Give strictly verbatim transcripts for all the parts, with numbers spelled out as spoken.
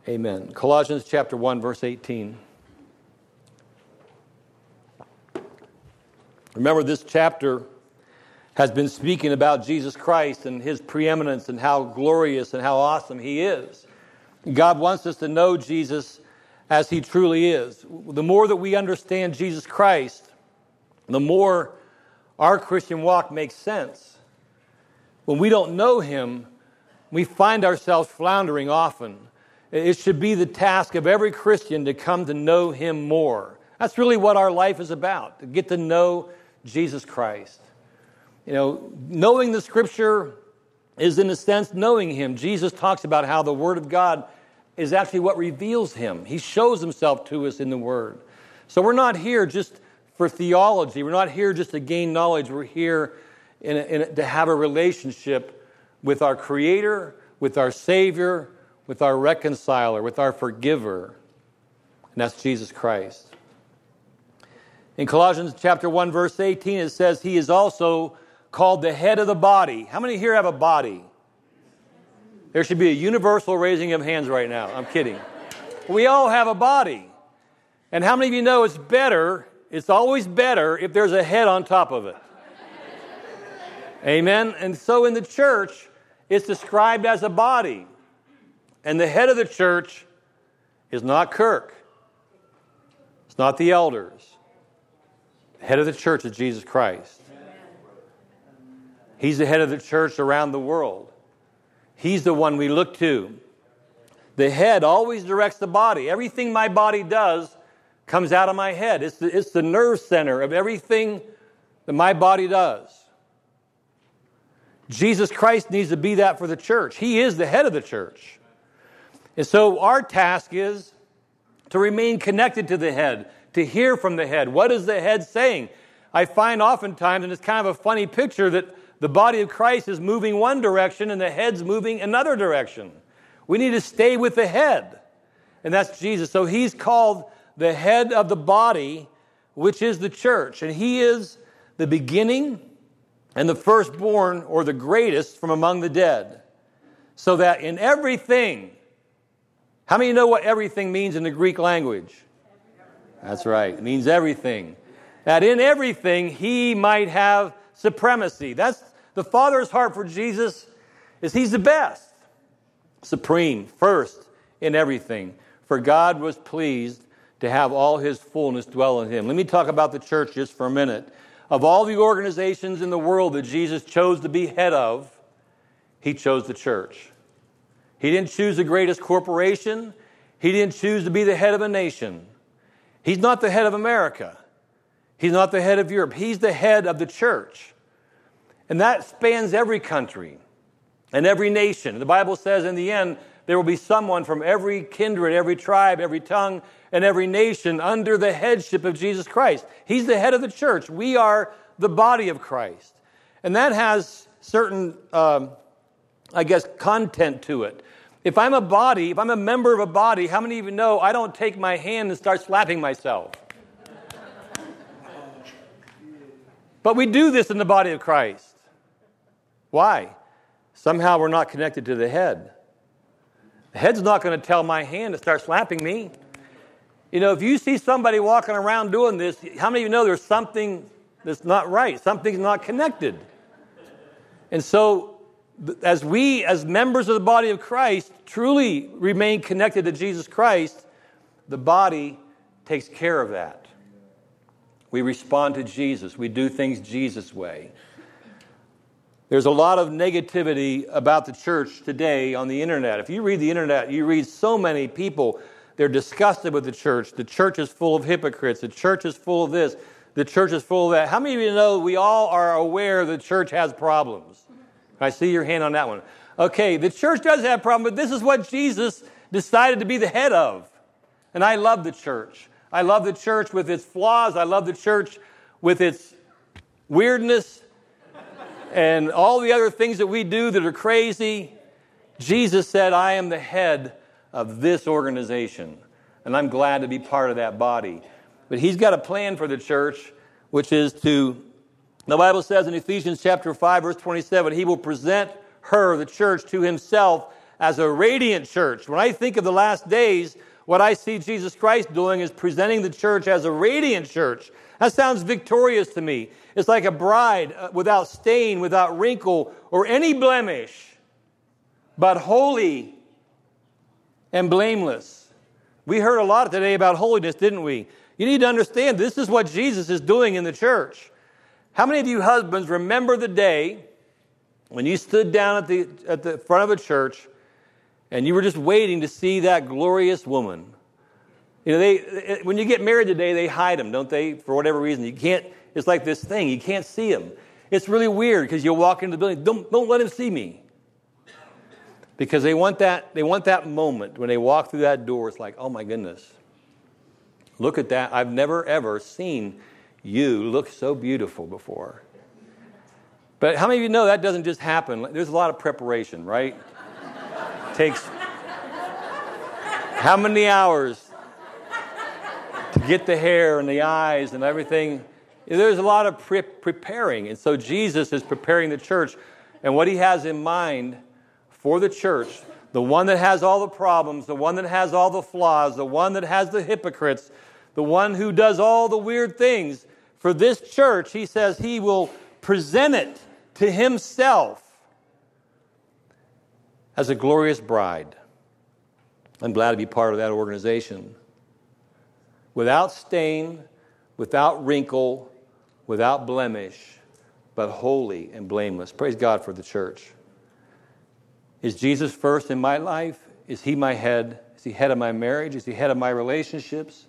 Amen. Colossians chapter one, verse eighteen. Remember, this chapter has been speaking about Jesus Christ and his preeminence and how glorious and how awesome he is. God wants us to know Jesus as he truly is. The more that we understand Jesus Christ, the more our Christian walk makes sense. When we don't know him, we find ourselves floundering often. It should be the task of every Christian to come to know him more. That's really what our life is about, to get to know Jesus Christ. You know, knowing the Scripture is, in a sense, knowing him. Jesus talks about how the Word of God is actually what reveals him. He shows himself to us in the Word. So we're not here just for theology. We're not here just to gain knowledge. We're here in a, in a, to have a relationship with our Creator, with our Savior, with our Reconciler, with our Forgiver. And that's Jesus Christ. In Colossians chapter one, verse eighteen, it says, he is also called the head of the body. How many here have a body? There should be a universal raising of hands right now. I'm kidding. We all have a body. And how many of you know it's better, it's always better if there's a head on top of it? Amen? And so in the church, it's described as a body. And the head of the church is not Kirk. It's not the elders. The head of the church is Jesus Christ. He's the head of the church around the world. He's the one we look to. The head always directs the body. Everything my body does comes out of my head. It's the, it's the nerve center of everything that my body does. Jesus Christ needs to be that for the church. He is the head of the church. And so our task is to remain connected to the head, to hear from the head. What is the head saying? I find oftentimes, and it's kind of a funny picture, that the body of Christ is moving one direction and the head's moving another direction. We need to stay with the head, and that's Jesus. So he's called the head of the body, which is the church. And he is the beginning and the firstborn, or the greatest from among the dead. So that in everything, how many know what everything means in the Greek language? That's right. It means everything. That in everything he might have supremacy. That's the Father's heart for Jesus, is he's the best. Supreme, first in everything. For God was pleased to have all his fullness dwell in him. Let me talk about the church just for a minute. Of all the organizations in the world that Jesus chose to be head of, he chose the church. He didn't choose the greatest corporation. He didn't choose to be the head of a nation. He's not the head of America. He's not the head of Europe. He's the head of the church. And that spans every country and every nation. The Bible says in the end, there will be someone from every kindred, every tribe, every tongue, and every nation under the headship of Jesus Christ. He's the head of the church. We are the body of Christ. And that has certain, um, I guess, content to it. If I'm a body, if I'm a member of a body, how many of you know I don't take my hand and start slapping myself? But we do this in the body of Christ. Why? Somehow we're not connected to the head. The head's not going to tell my hand to start slapping me. You know, if you see somebody walking around doing this, how many of you know there's something that's not right? Something's not connected. And so, as we, as members of the body of Christ, truly remain connected to Jesus Christ, the body takes care of that. We respond to Jesus. We do things Jesus' way. There's a lot of negativity about the church today on the internet. If you read the internet, you read so many people, they're disgusted with the church. The church is full of hypocrites. The church is full of this. The church is full of that. How many of you know we all are aware the church has problems? I see your hand on that one. Okay, the church does have problems, but this is what Jesus decided to be the head of. And I love the church. I love the church with its flaws. I love the church with its weirdness and all the other things that we do that are crazy. Jesus said, I am the head of this organization, and I'm glad to be part of that body. But he's got a plan for the church, which is to, the Bible says in Ephesians chapter five, verse twenty-seven, he will present her, the church, to himself as a radiant church. When I think of the last days, what I see Jesus Christ doing is presenting the church as a radiant church. That sounds victorious to me. It's like a bride without stain, without wrinkle, or any blemish, but holy and blameless. We heard a lot today about holiness, didn't we? You need to understand this is what Jesus is doing in the church. How many of you husbands remember the day when you stood down at the at the front of a church and you were just waiting to see that glorious woman? You know, they when you get married today, they hide them, don't they? For whatever reason, you can't. It's like this thing you can't see them. It's really weird because you'll walk into the building. Don't don't let him see me, because they want that they want that moment when they walk through that door. It's like, oh my goodness, look at that! I've never ever seen you look so beautiful before. But how many of you know that doesn't just happen? There's a lot of preparation, right? Takes how many hours to get the hair and the eyes and everything? There's a lot of pre- preparing. And so Jesus is preparing the church. And what he has in mind for the church, the one that has all the problems, the one that has all the flaws, the one that has the hypocrites, the one who does all the weird things, for this church, he says he will present it to himself as a glorious bride. I'm glad to be part of that organization. Without stain, without wrinkle, without blemish, but holy and blameless. Praise God for the church. Is Jesus first in my life? Is he my head? Is he head of my marriage? Is he head of my relationships?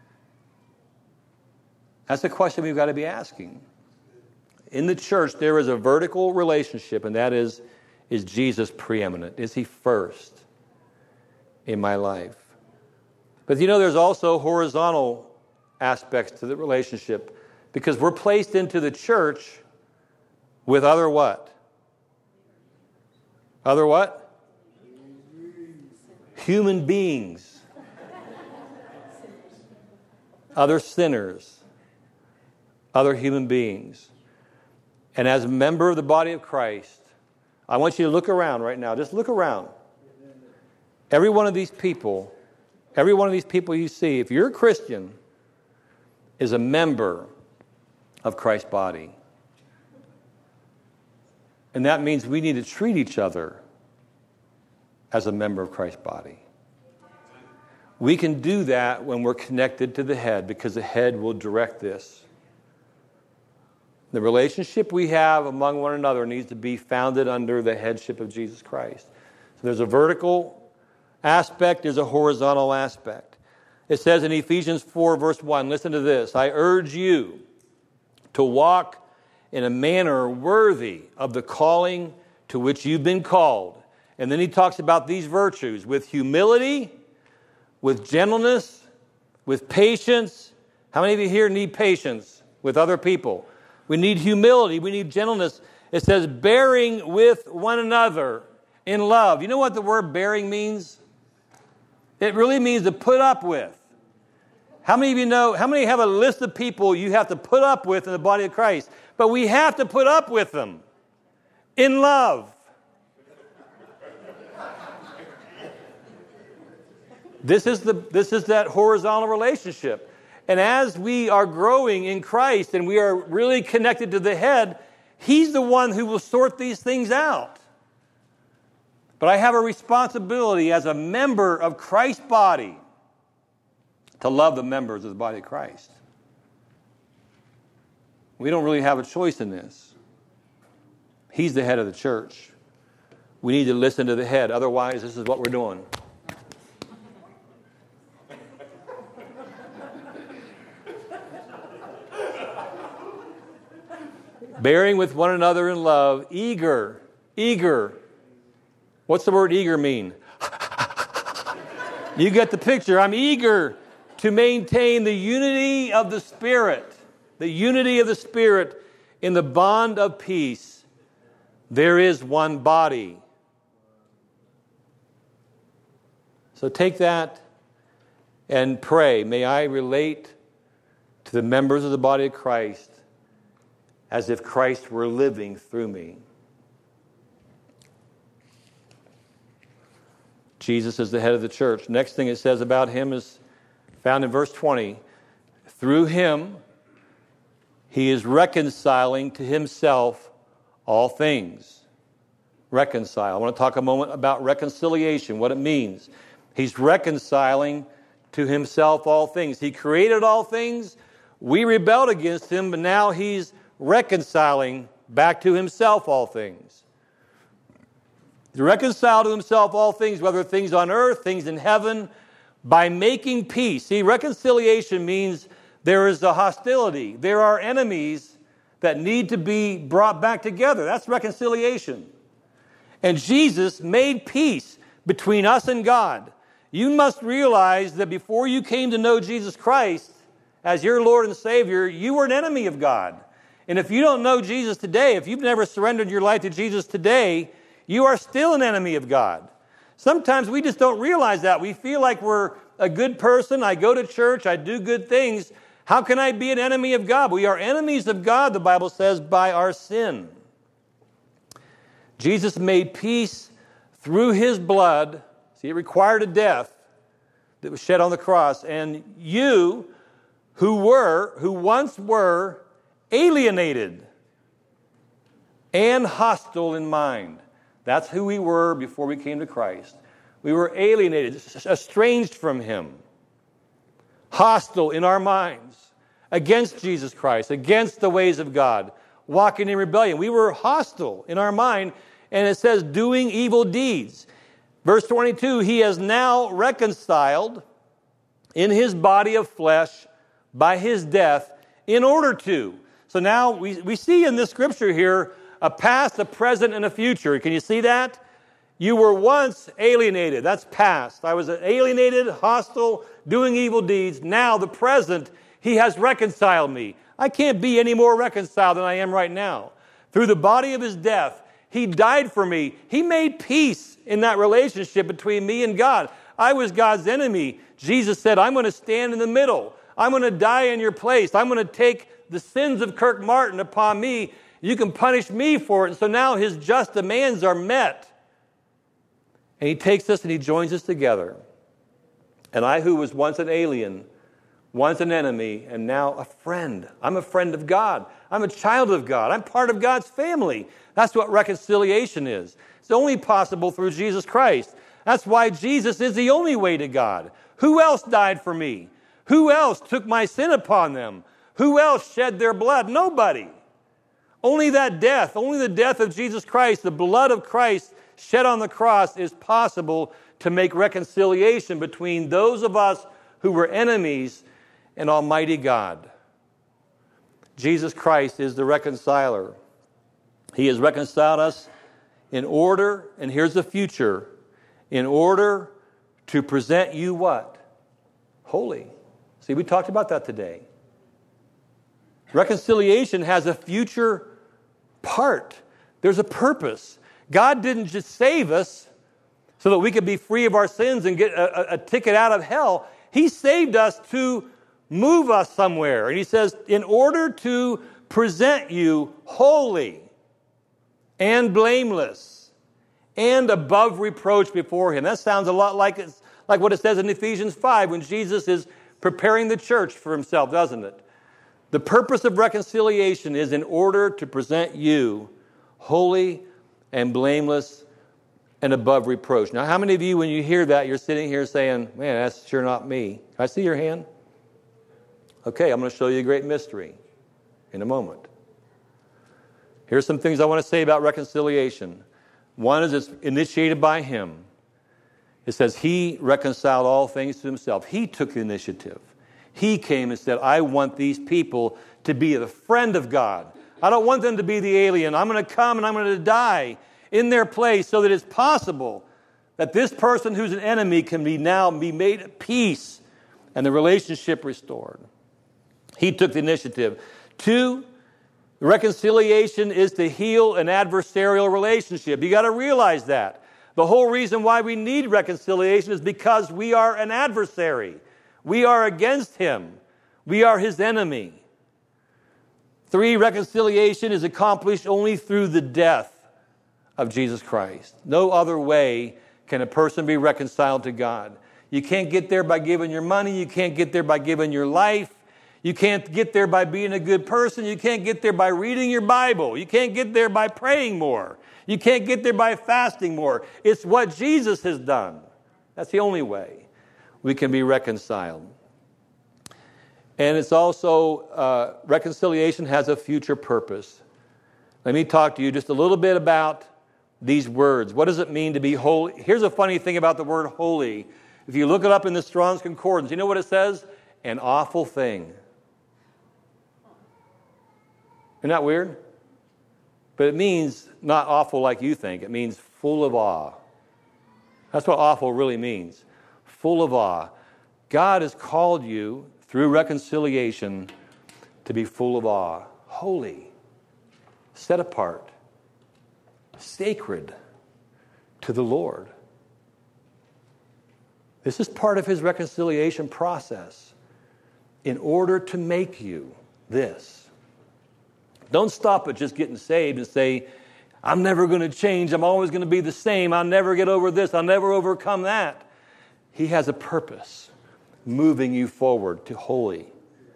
That's the question we've got to be asking. In the church, there is a vertical relationship, and that is, is Jesus preeminent? Is he first in my life? But you know, there's also horizontal aspects to the relationship, because we're placed into the church with other what? Other what? Human beings. Other sinners. Other human beings. And as a member of the body of Christ, I want you to look around right now. Just look around. Every one of these people, every one of these people you see, if you're a Christian, is a member of Christ's body. And that means we need to treat each other as a member of Christ's body. We can do that when we're connected to the head, because the head will direct this. The relationship we have among one another needs to be founded under the headship of Jesus Christ. So there's a vertical aspect, there's a horizontal aspect. It says in Ephesians four, verse one, listen to this. I urge you to walk in a manner worthy of the calling to which you've been called. And then he talks about these virtues with humility, with gentleness, with patience. How many of you here need patience with other people? We need humility. We need gentleness. It says bearing with one another in love. You know what the word bearing means? It really means to put up with. How many of you know, how many have a list of people you have to put up with in the body of Christ? But we have to put up with them in love. This is the this is that horizontal relationship. And as we are growing in Christ and we are really connected to the head, he's the one who will sort these things out. But I have a responsibility as a member of Christ's body to love the members of the body of Christ. We don't really have a choice in this. He's the head of the church. We need to listen to the head. Otherwise, this is what we're doing. Bearing with one another in love, eager, eager. What's the word eager mean? You get the picture. I'm eager to maintain the unity of the Spirit. The unity of the Spirit in the bond of peace. There is one body. So take that and pray. May I relate to the members of the body of Christ as if Christ were living through me. Jesus is the head of the church. Next thing it says about him is found in verse twenty. Through him, he is reconciling to himself all things. Reconcile. I want to talk a moment about reconciliation, what it means. He's reconciling to himself all things. He created all things. We rebelled against him, but now he's reconciling back to himself all things. To reconcile to himself all things, whether things on earth, things in heaven, by making peace. See, reconciliation means there is a hostility. There are enemies that need to be brought back together. That's reconciliation. And Jesus made peace between us and God. You must realize that before you came to know Jesus Christ as your Lord and Savior, you were an enemy of God. And if you don't know Jesus today, if you've never surrendered your life to Jesus today, you are still an enemy of God. Sometimes we just don't realize that. We feel like we're a good person. I go to church. I do good things. How can I be an enemy of God? We are enemies of God, the Bible says, by our sin. Jesus made peace through his blood. See, it required a death that was shed on the cross. And you who were, who once were alienated and hostile in mind. That's who we were before we came to Christ. We were alienated, estranged from him, hostile in our minds, against Jesus Christ, against the ways of God, walking in rebellion. We were hostile in our mind, and it says doing evil deeds. Verse twenty-two, he has now reconciled in his body of flesh by his death in order to. So now we, we see in this scripture here a past, a present, and a future. Can you see that? You were once alienated. That's past. I was alienated, hostile, doing evil deeds. Now, the present, he has reconciled me. I can't be any more reconciled than I am right now. Through the body of his death, he died for me. He made peace in that relationship between me and God. I was God's enemy. Jesus said, I'm going to stand in the middle. I'm going to die in your place. I'm going to take the sins of Kirk Martin upon me. You can punish me for it. And so now his just demands are met. And he takes us and he joins us together. And I, who was once an alien, once an enemy, and now a friend. I'm a friend of God. I'm a child of God. I'm part of God's family. That's what reconciliation is. It's only possible through Jesus Christ. That's why Jesus is the only way to God. Who else died for me? Who else took my sin upon them? Who else shed their blood? Nobody. Only that death, only the death of Jesus Christ, the blood of Christ shed on the cross is possible to make reconciliation between those of us who were enemies and Almighty God. Jesus Christ is the reconciler. He has reconciled us in order, and here's the future, in order to present you what? Holy. See, we talked about that today. Reconciliation has a future part. There's a purpose. God didn't just save us so that we could be free of our sins and get a, a, a ticket out of hell. He saved us to move us somewhere. And he says, in order to present you holy and blameless and above reproach before him. That sounds a lot like, it's, like what it says in Ephesians five when Jesus is preparing the church for himself, doesn't it? The purpose of reconciliation is in order to present you holy and blameless and above reproach. Now, how many of you, when you hear that, you're sitting here saying, man, that's sure not me? Can I see your hand? Okay, I'm going to show you a great mystery in a moment. Here's some things I want to say about reconciliation. One is it's initiated by him. It says he reconciled all things to himself. He took the initiative. He came and said, I want these people to be the friend of God. I don't want them to be the alien. I'm going to come and I'm going to die in their place so that it's possible that this person who's an enemy can be now be made at peace and the relationship restored. He took the initiative. Two, reconciliation is to heal an adversarial relationship. You got to realize that. The whole reason why we need reconciliation is because we are an adversary. We are against him. We are his enemy. Three, reconciliation is accomplished only through the death of Jesus Christ. No other way can a person be reconciled to God. You can't get there by giving your money. You can't get there by giving your life. You can't get there by being a good person. You can't get there by reading your Bible. You can't get there by praying more. You can't get there by fasting more. It's what Jesus has done. That's the only way we can be reconciled. And it's also, uh, reconciliation has a future purpose. Let me talk to you just a little bit about these words. What does it mean to be holy? Here's a funny thing about the word holy. If you look it up in the Strong's Concordance, you know what it says? An awful thing. Isn't that weird? But it means not awful like you think. It means full of awe. That's what awful really means. Full of awe. God has called you through reconciliation to be full of awe. Holy. Set apart. Sacred to the Lord. This is part of his reconciliation process in order to make you this. Don't stop at just getting saved and say, I'm never going to change. I'm always going to be the same. I'll never get over this. I'll never overcome that. He has a purpose moving you forward to holy.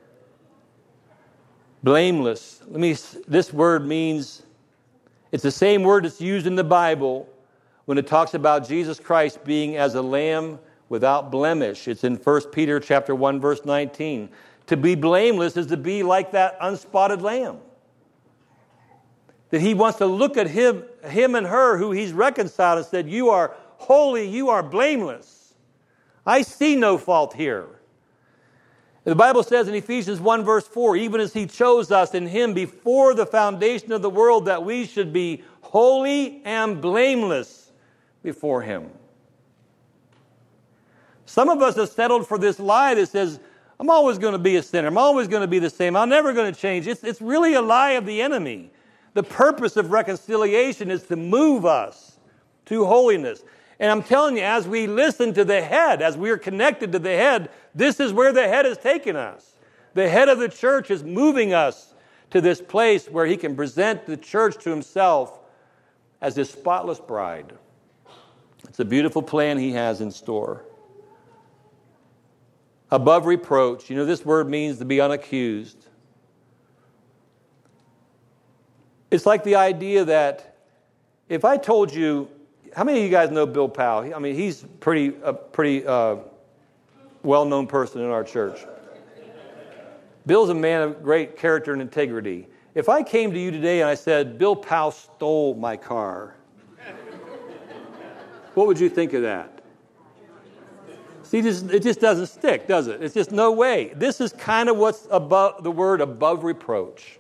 Blameless. Let me. This word means, it's the same word that's used in the Bible when it talks about Jesus Christ being as a lamb without blemish. It's in First Peter chapter one, verse nineteen. To be blameless is to be like that unspotted lamb. That he wants to look at him, him and her who he's reconciled and said, you are holy, you are blameless. I see no fault here. The Bible says in Ephesians one, verse four, even as he chose us in him before the foundation of the world, that we should be holy and blameless before him. Some of us have settled for this lie that says, I'm always going to be a sinner. I'm always going to be the same. I'm never going to change. It's, it's really a lie of the enemy. The purpose of reconciliation is to move us to holiness. And I'm telling you, as we listen to the head, as we are connected to the head, this is where the head is taking us. The head of the church is moving us to this place where he can present the church to himself as his spotless bride. It's a beautiful plan he has in store. Above reproach. You know, this word means to be unaccused. It's like the idea that if I told you, how many of you guys know Bill Powell? I mean, he's pretty a pretty uh, well-known person in our church. Bill's a man of great character and integrity. If I came to you today and I said, Bill Powell stole my car, what would you think of that? See, it just doesn't stick, does it? It's just no way. This is kind of what's above the word above reproach.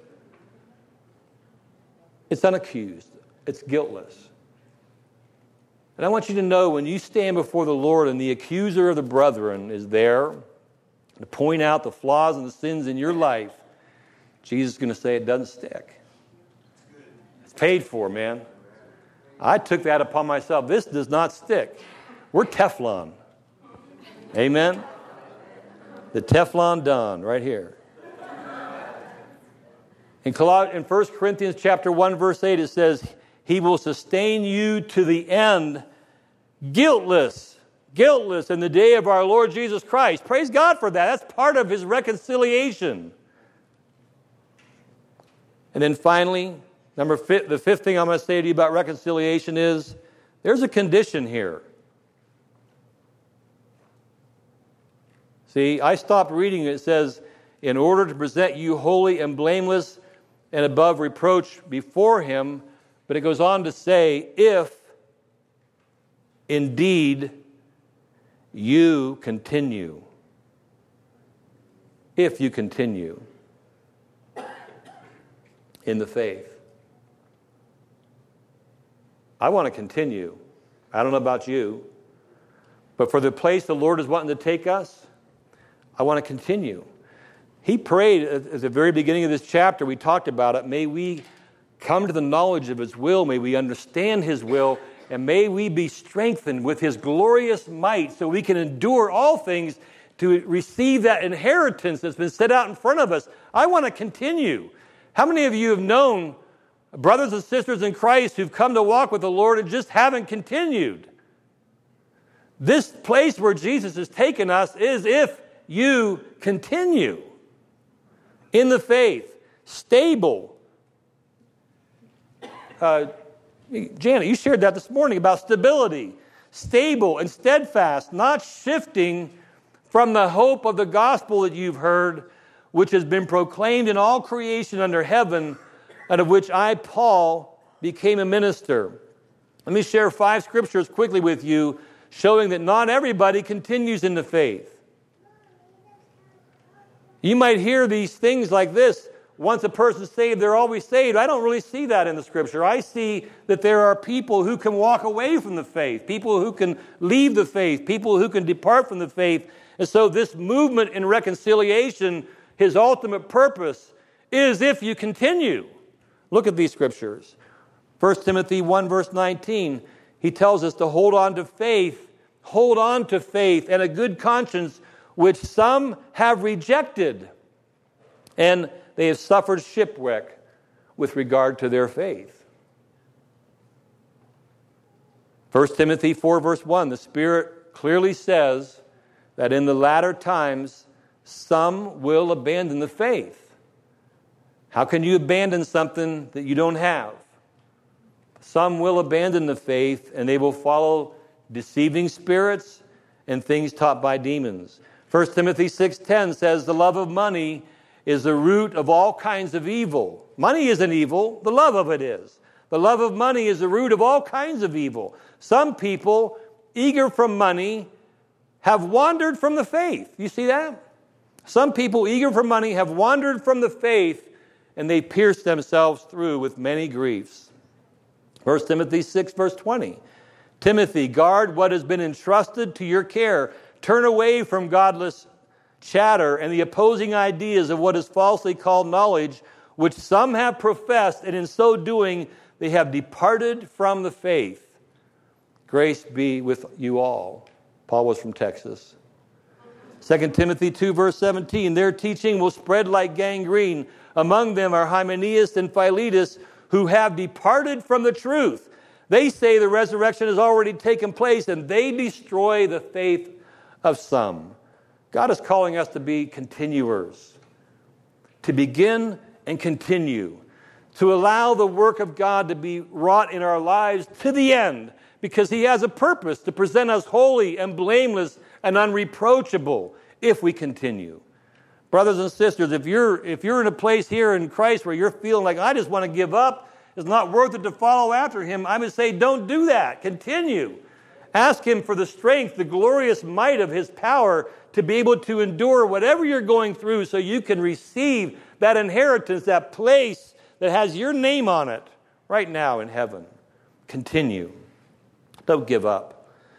It's unaccused. It's guiltless. And I want you to know when you stand before the Lord and the accuser of the brethren is there to point out the flaws and the sins in your life, Jesus is going to say it doesn't stick. It's paid for, man. I took that upon myself. This does not stick. We're Teflon. Amen? The Teflon Don right here. In First Corinthians chapter one, verse eight, it says, he will sustain you to the end, guiltless, guiltless in the day of our Lord Jesus Christ. Praise God for that. That's part of his reconciliation. And then finally, number fi- the fifth thing I'm going to say to you about reconciliation is, there's a condition here. See, I stopped reading it. It says, in order to present you holy and blameless and above reproach before him, but it goes on to say, if indeed you continue. If you continue in the faith. I want to continue. I don't know about you, but for the place the Lord is wanting to take us, I want to continue. He prayed at the very beginning of this chapter, we talked about it, may we come to the knowledge of his will, may we understand his will, and may we be strengthened with his glorious might so we can endure all things to receive that inheritance that's been set out in front of us. I want to continue. How many of you have known brothers and sisters in Christ who've come to walk with the Lord and just haven't continued? This place where Jesus has taken us is if you continue in the faith, stable. Uh, Janet, you shared that this morning about stability. Stable and steadfast, not shifting from the hope of the gospel that you've heard, which has been proclaimed in all creation under heaven, and of which I, Paul, became a minister. Let me share five scriptures quickly with you, showing that not everybody continues in the faith. You might hear these things like this: once a person's saved, they're always saved. I don't really see that in the Scripture. I see that there are people who can walk away from the faith, people who can leave the faith, people who can depart from the faith. And so this movement in reconciliation, his ultimate purpose is if you continue. Look at these Scriptures. First Timothy one, verse nineteen, he tells us to hold on to faith, hold on to faith and a good conscience, which some have rejected, and they have suffered shipwreck with regard to their faith. First Timothy four, verse one, the Spirit clearly says that in the latter times some will abandon the faith. How can you abandon something that you don't have? Some will abandon the faith, and they will follow deceiving spirits and things taught by demons. First Timothy six ten says the love of money is the root of all kinds of evil. Money isn't evil, the love of it is. The love of money is the root of all kinds of evil. Some people, eager for money, have wandered from the faith. You see that? Some people, eager for money, have wandered from the faith, and they pierce themselves through with many griefs. First Timothy six, verse twenty. Timothy, guard what has been entrusted to your care. Turn away from godless chatter and the opposing ideas of what is falsely called knowledge, which some have professed, and in so doing they have departed from the faith. Grace be with you all. Paul was from Texas. Second Timothy two, verse seventeen, their teaching will spread like gangrene. Among them are Hymenaeus and Philetus, who have departed from the truth. They say the resurrection has already taken place, and they destroy the faith of some. God is calling us to be continuers, to begin and continue, to allow the work of God to be wrought in our lives to the end, because He has a purpose to present us holy and blameless and unreproachable if we continue. Brothers and sisters, if you're if you're in a place here in Christ where you're feeling like, I just want to give up, it's not worth it to follow after Him, I would say, don't do that. Continue. Ask Him for the strength, the glorious might of His power to be able to endure whatever you're going through so you can receive that inheritance, that place that has your name on it right now in heaven. Continue. Don't give up.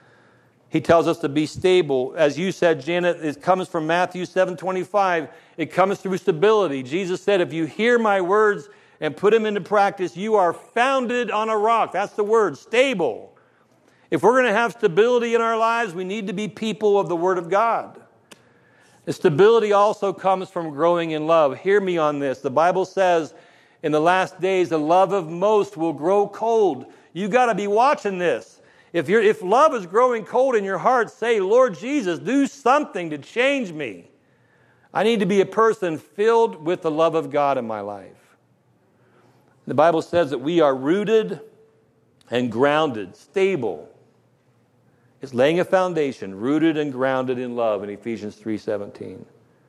He tells us to be stable. As you said, Janet, it comes from Matthew seven twenty-five. It comes through stability. Jesus said, if you hear my words and put them into practice, you are founded on a rock. That's the word, stable. If we're going to have stability in our lives, we need to be people of the Word of God. The stability also comes from growing in love. Hear me on this. The Bible says in the last days, the love of most will grow cold. You got to be watching this. If you're, if love is growing cold in your heart, say, Lord Jesus, do something to change me. I need to be a person filled with the love of God in my life. The Bible says that we are rooted and grounded, stable. It's laying a foundation, rooted and grounded in love in Ephesians three seventeen.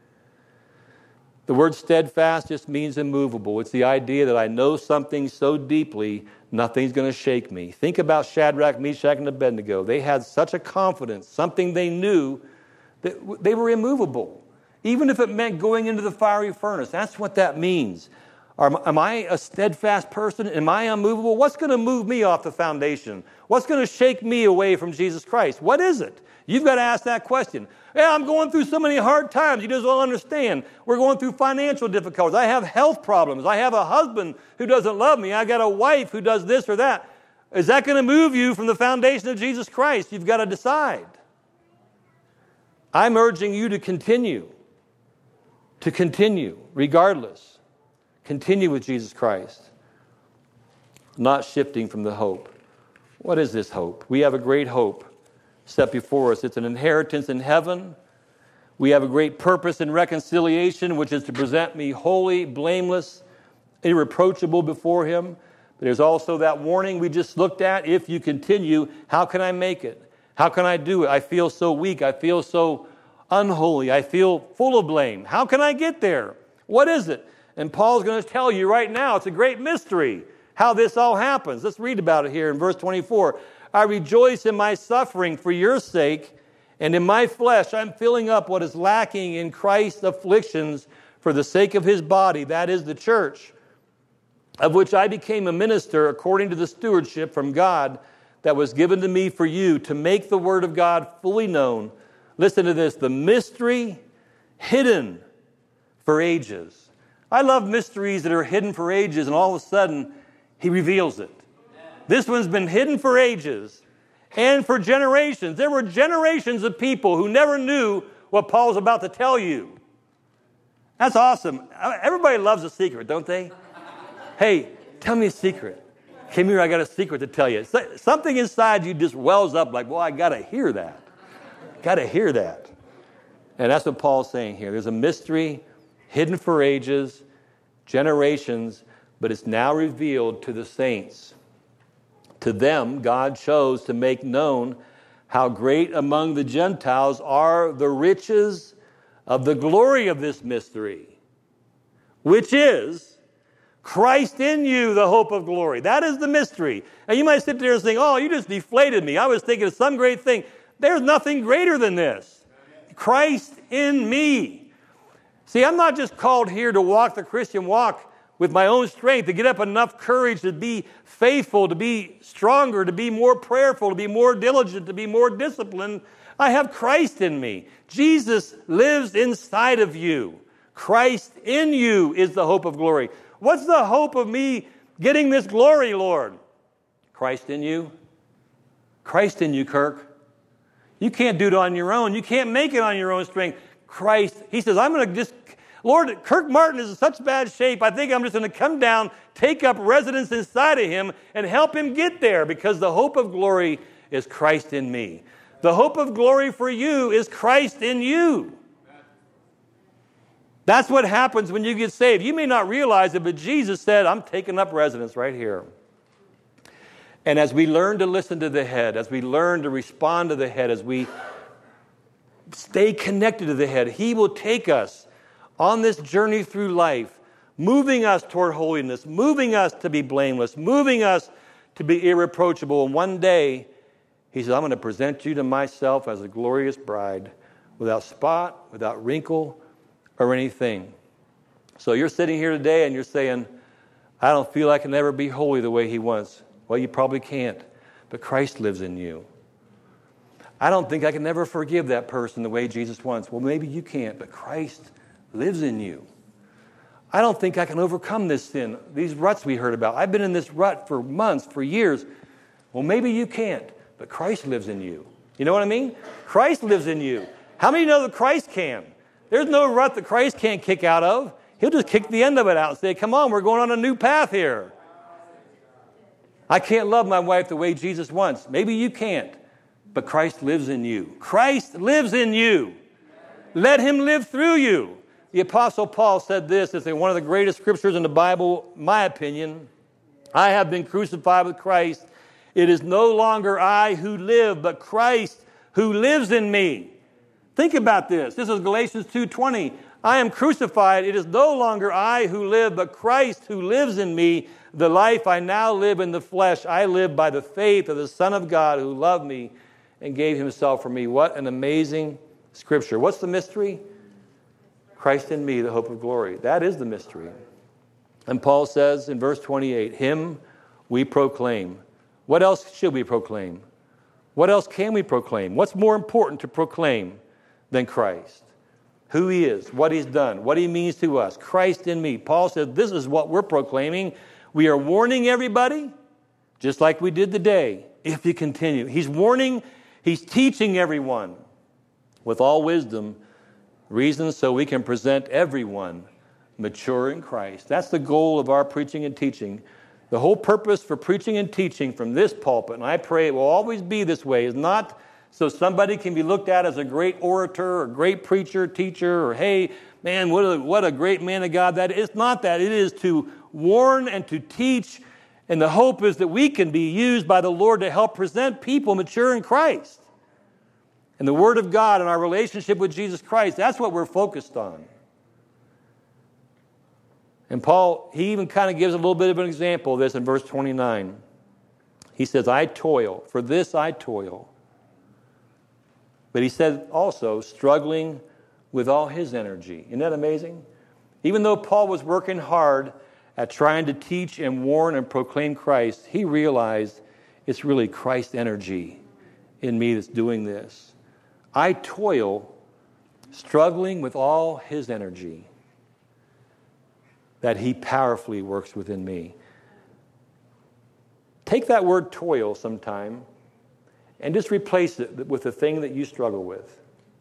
The word steadfast just means immovable. It's the idea that I know something so deeply, nothing's going to shake me. Think about Shadrach, Meshach, and Abednego. They had such a confidence, something they knew, that they were immovable. Even if it meant going into the fiery furnace. That's what that means. Am I a steadfast person? Am I unmovable? What's going to move me off the foundation? What's going to shake me away from Jesus Christ? What is it? You've got to ask that question. Yeah, I'm going through so many hard times. You just don't understand. We're going through financial difficulties. I have health problems. I have a husband who doesn't love me. I got a wife who does this or that. Is that going to move you from the foundation of Jesus Christ? You've got to decide. I'm urging you to continue. To continue, regardless. Continue with Jesus Christ, not shifting from the hope. What is this hope? We have a great hope, set before us. It's an inheritance in heaven. We have a great purpose in reconciliation, which is to present me holy, blameless, irreproachable before him. But there's also that warning we just looked at. If you continue, how can I make it? How can I do it? I feel so weak. I feel so unholy. I feel full of blame. How can I get there? What is it? And Paul's going to tell you right now, it's a great mystery how this all happens. Let's read about it here in verse twenty-four. I rejoice in my suffering for your sake, and in my flesh I'm filling up what is lacking in Christ's afflictions for the sake of his body, that is the church, of which I became a minister according to the stewardship from God that was given to me for you, to make the word of God fully known. Listen to this, the mystery hidden for ages. I love mysteries that are hidden for ages, and all of a sudden, he reveals it. This one's been hidden for ages and for generations. There were generations of people who never knew what Paul's about to tell you. That's awesome. Everybody loves a secret, don't they? Hey, tell me a secret. Come here, I got a secret to tell you. Something inside you just wells up like, well, I got to hear that. Got to hear that. And that's what Paul's saying here. There's a mystery hidden for ages, generations, but it's now revealed to the saints. To them, God chose to make known how great among the Gentiles are the riches of the glory of this mystery, which is Christ in you, the hope of glory. That is the mystery. And you might sit there and think, oh, you just deflated me. I was thinking of some great thing. There's nothing greater than this. Christ in me. See, I'm not just called here to walk the Christian walk with my own strength, to get up enough courage to be faithful, to be stronger, to be more prayerful, to be more diligent, to be more disciplined. I have Christ in me. Jesus lives inside of you. Christ in you is the hope of glory. What's the hope of me getting this glory, Lord? Christ in you. Christ in you, Kirk. You can't do it on your own. You can't make it on your own strength. Christ, he says, I'm going to just, Lord, Kirk Martin is in such bad shape, I think I'm just going to come down, take up residence inside of him, and help him get there, because the hope of glory is Christ in me. The hope of glory for you is Christ in you. That's what happens when you get saved. You may not realize it, but Jesus said, I'm taking up residence right here. And as we learn to listen to the head, as we learn to respond to the head, as we stay connected to the head, he will take us on this journey through life, moving us toward holiness, moving us to be blameless, moving us to be irreproachable. And one day, he says, I'm going to present you to myself as a glorious bride, without spot, without wrinkle, or anything. So you're sitting here today and you're saying, I don't feel I can ever be holy the way he wants. Well, you probably can't, but Christ lives in you. I don't think I can ever forgive that person the way Jesus wants. Well, maybe you can't, but Christ lives in you. I don't think I can overcome this sin, these ruts we heard about. I've been in this rut for months, for years. Well, maybe you can't, but Christ lives in you. You know what I mean? Christ lives in you. How many know that Christ can? There's no rut that Christ can't kick out of. He'll just kick the end of it out and say, come on, we're going on a new path here. I can't love my wife the way Jesus wants. Maybe you can't, but Christ lives in you. Christ lives in you. Let him live through you. The Apostle Paul said this, it's one of the greatest scriptures in the Bible, my opinion. I have been crucified with Christ. It is no longer I who live, but Christ who lives in me. Think about this. This is Galatians two twenty. I am crucified. It is no longer I who live, but Christ who lives in me. The life I now live in the flesh, I live by the faith of the Son of God who loved me and gave himself for me. What an amazing scripture. What's the mystery? Christ in me, the hope of glory. That is the mystery. And Paul says in verse twenty-eight, him we proclaim. What else should we proclaim? What else can we proclaim? What's more important to proclaim than Christ? Who he is, what he's done, what he means to us. Christ in me. Paul says this is what we're proclaiming. We are warning everybody, just like we did today, if you continue. He's warning, he's teaching everyone with all wisdom, reasons so we can present everyone mature in Christ. That's the goal of our preaching and teaching. The whole purpose for preaching and teaching from this pulpit, and I pray it will always be this way, is not so somebody can be looked at as a great orator or great preacher, teacher, or hey, man, what a, what a great man of God that is. It's not that. It is to warn and to teach, and the hope is that we can be used by the Lord to help present people mature in Christ. And the Word of God and our relationship with Jesus Christ, that's what we're focused on. And Paul, he even kind of gives a little bit of an example of this in verse twenty-nine. He says, I toil, for this I toil. But he said also, struggling with all his energy. Isn't that amazing? Even though Paul was working hard at trying to teach and warn and proclaim Christ, he realized it's really Christ's energy in me that's doing this. I toil, struggling with all his energy, that he powerfully works within me. Take that word toil sometime and just replace it with the thing that you struggle with.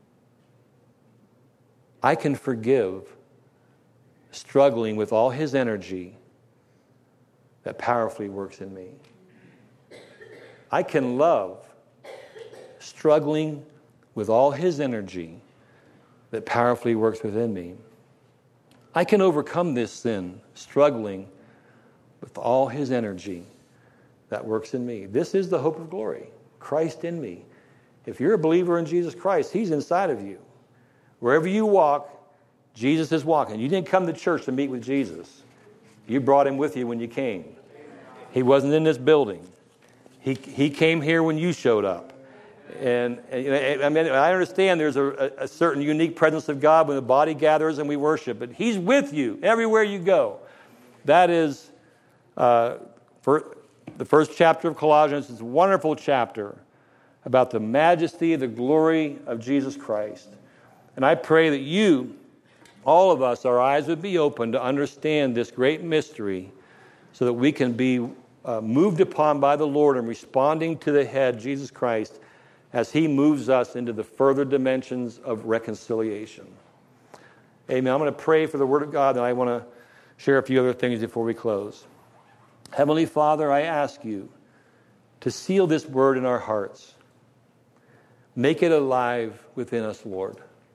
I can forgive, struggling with all his energy that powerfully works in me. I can love, struggling with all his energy that powerfully works within me. I can overcome this sin, struggling with all his energy that works in me. This is the hope of glory, Christ in me. If you're a believer in Jesus Christ, he's inside of you. Wherever you walk, Jesus is walking. You didn't come to church to meet with Jesus. You brought him with you when you came. He wasn't in this building. He, he came here when you showed up. And, and I mean, I understand there's a, a certain unique presence of God when the body gathers and we worship, but he's with you everywhere you go. That is uh, for the first chapter of Colossians. It's a wonderful chapter about the majesty, the glory of Jesus Christ. And I pray that you, all of us, our eyes would be open to understand this great mystery so that we can be uh, moved upon by the Lord and responding to the head, Jesus Christ, as he moves us into the further dimensions of reconciliation. Amen. I'm going to pray for the Word of God, and I want to share a few other things before we close. Heavenly Father, I ask you to seal this Word in our hearts. Make it alive within us, Lord.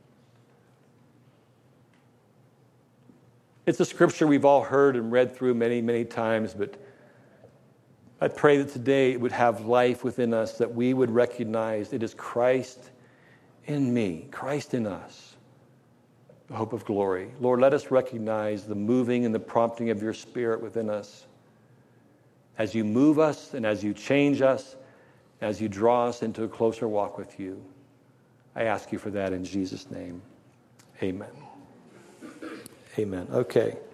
It's a scripture we've all heard and read through many, many times, but I pray that today it would have life within us, that we would recognize it is Christ in me, Christ in us, the hope of glory. Lord, let us recognize the moving and the prompting of your Spirit within us as you move us and as you change us, as you draw us into a closer walk with you. I ask you for that in Jesus' name. Amen. Amen. Okay.